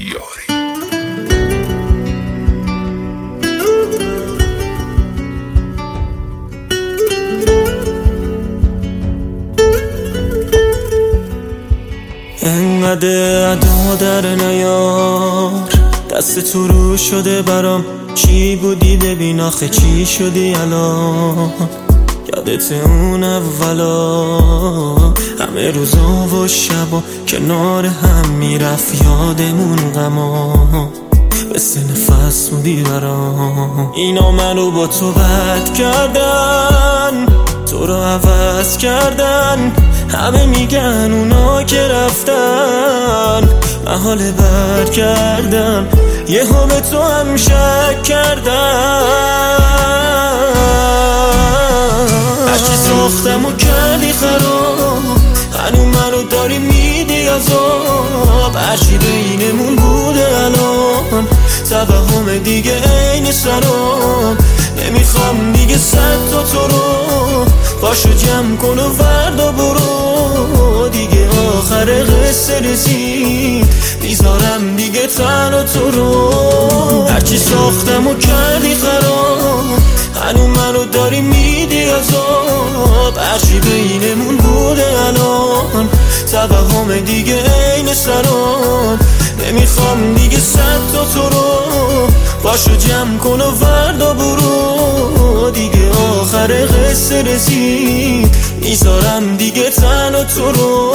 یاری. انقدر ادا در نیار، دست تو رو شده برام. چی بودی ببین آخه چی شدی الان؟ یادت اون اولا همه روزا و شبا کنار هم میرفت یادمون غما، مثل نفس بودی برام. اینا منو با تو بد کردن، تو رو عوض کردن. همه میگن اونا که رفتن محال برگردن، یهو به تو هم شک کردن. هرچی ساختم و کردی خراب، هنو منو داری میدی عذاب. هرچی بینمون بوده الان توهم دیگه عین سراب. نمیخوام دیگه صد تا تو رو، پاشو جمع کن و وردا برو. دیگه آخر قصه رسید، میذارم دیگه تنها تو رو. هرچی ساختم و کردی خراب، هنو منو داری میدی عذاب. هرچی بینمون بوده الان توهم دیگه عین سراب. نمیخوام دیگه صد تا تو رو، پاشو جمع کن و وردا برو. دیگه آخر قصه رسید، میذارم دیگه تنها تو رو.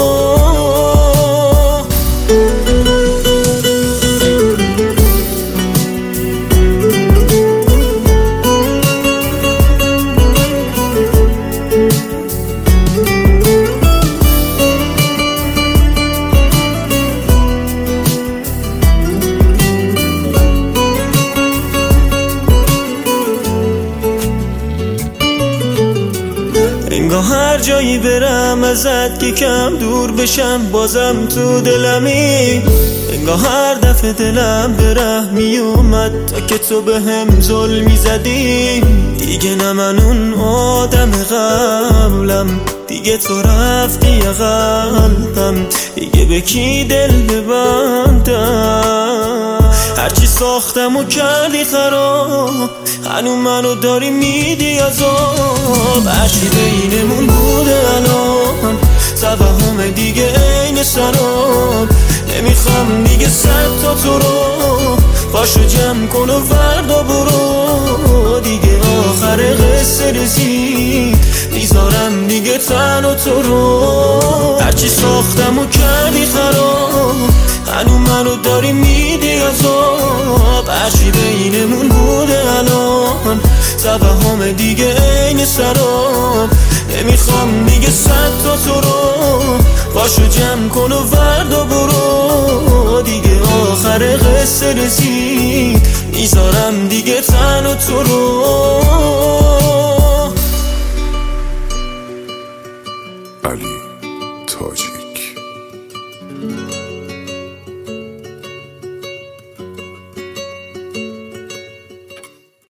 انگاه هر جایی برم ازت که کم دور بشم بازم تو دلمی. انگاه هر دفعه دلم به ره می اومد تا که تو به هم ظلمی زدی. دیگه نه من اون آدم قبلم، دیگه تو رفتی قلبم. دیگه به کی دل ببندم؟ هرچی ساختم و کردی خراب، هنو منو داری میدی عذاب. هرچی بینمون بوده الان توهم دیگه عین سراب. نمیخوام دیگه صد تا تو رو، پاشو جمع کن و وردا برو. دیگه آخر قصه رسید، میذارم دیگه تنها تو رو. هرچی ساختم و کردی خراب، هنو منو داری میدی عذاب. هرچی بینمون بوده الان توهم دیگه عین سراب. نمیخوام دیگه صد تا تو رو، پاشو جمع کن و وردا برو. دیگه آخر قصه رسید، میذارم دیگه تنها تو رو. علی تاجی.